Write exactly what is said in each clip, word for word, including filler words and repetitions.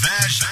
inveja.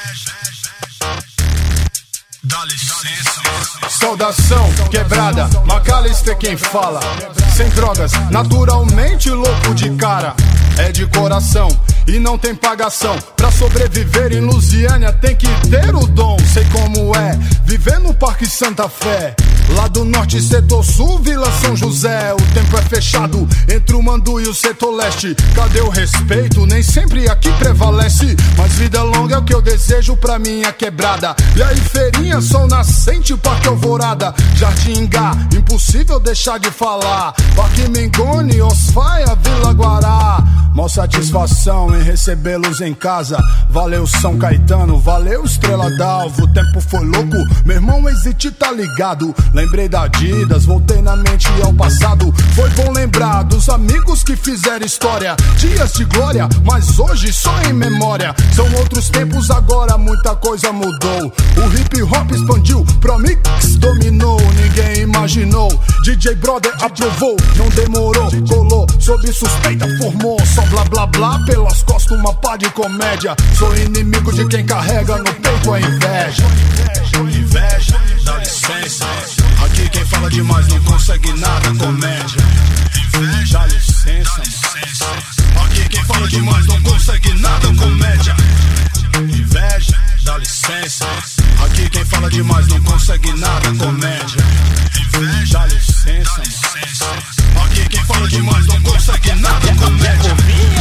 Dá licença. Saudação quebrada, Macalister quem fala. Sem drogas, naturalmente louco de cara. É de coração e não tem pagação. Pra sobreviver em Lusiânia tem que ter o dom. Sei como é viver no Parque Santa Fé. Lá do norte, setor sul, Vila São José. O tempo é fechado entre o Mandu e o setor leste. Cadê o respeito? Nem sempre aqui prevalece. Mas vida longa é o que eu desejo pra minha quebrada. E aí feirinha, sol nascente, Parque Alvorada, Jardim Gá, impossível deixar de falar. Parque Mengoni, Osfaia, Vila Guará. Mó satisfação em recebê-los em casa. Valeu São Caetano, valeu Estrela d'Alva. O tempo foi louco, meu irmão Exit tá ligado. Lembrei da Adidas, voltei na mente ao passado. Foi bom lembrar dos amigos que fizeram história. Dias de glória, mas hoje só em memória. São outros tempos agora, muita coisa mudou. O hip hop expandiu, Promix dominou. Ninguém imaginou, D J Brother aprovou. Não demorou, colou, sob suspeita formou. Só blá blá blá, pelas costas uma pá de comédia. Sou inimigo de quem carrega no peito a inveja. Inveja, dá licença. Aqui quem fala demais não consegue nada, comédia. Inveja, dá licença. Aqui quem fala demais não consegue nada, comédia. Inveja, dá licença. Aqui quem fala demais não consegue nada, comédia. Inveja, dá licença. Aqui quem fala demais não consegue nada, comédia.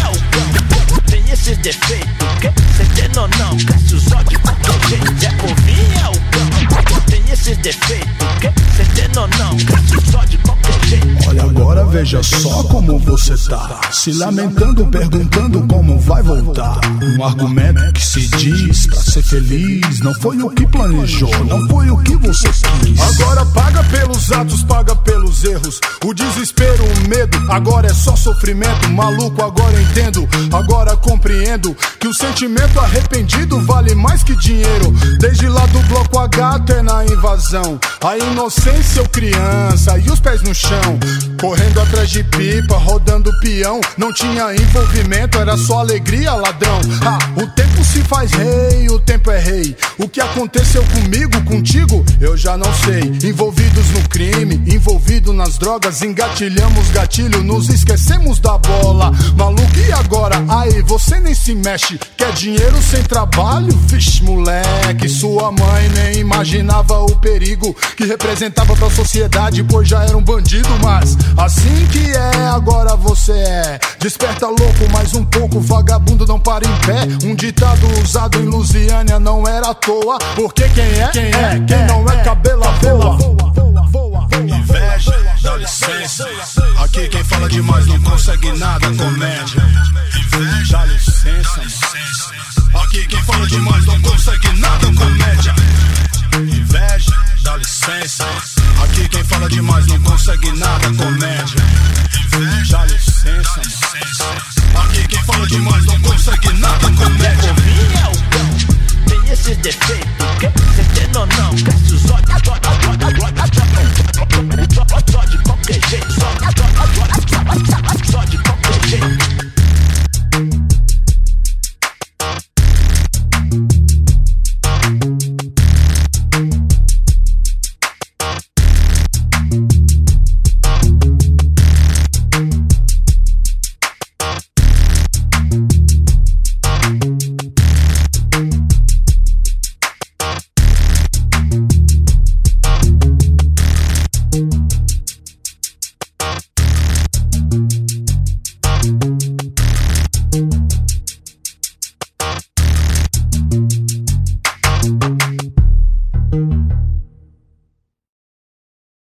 Tem esses defeitos, que cê tem ou não? Cresce os olhos de qualquer jeito. É povinha o cão. Tem esses defeitos, que cê tem ou não? Cresce os olhos de qualquer jeito. Olha agora, veja só como você tá. Se lamentando, perguntando como vai voltar. Um argumento que se diz pra ser feliz. Não foi o que planejou, não foi o que você quis. Agora paga pelos atos, paga pelos erros. O desespero, o medo, agora é só sofrimento. Maluco, agora eu entendo, agora compreendo que o sentimento arrependido vale mais que dinheiro. Desde lá do bloco H até na invasão, a inocência eu criança e os pés no chão. Correndo atrás de pipa, rodando peão. Não tinha envolvimento, era só alegria, ladrão. Ah, o tempo se faz rei, o tempo é rei. O que aconteceu comigo, contigo, eu já não sei. Envolvidos no crime, envolvido nas drogas. Engatilhamos gatilho, nos esquecemos da bola. Maluco, e agora? Aí, você nem se mexe. Quer dinheiro sem trabalho? Vixe, moleque. Sua mãe nem imaginava o perigo que representava pra sociedade, pois já era um bandido. Mas assim que é, agora você é. Desperta louco, mais um pouco, vagabundo não para em pé. Um ditado usado em Lusiânia não era à toa. Porque quem é, quem é, quem não é cabela voa. Inveja, dá licença. Aqui quem fala demais não consegue nada, comédia. Inveja, dá licença. Aqui quem fala demais não consegue nada, comédia. Inveja, dá licença. Aqui quem fala demais não consegue nada, comédia. Inveja, dá licença. Aqui quem fala demais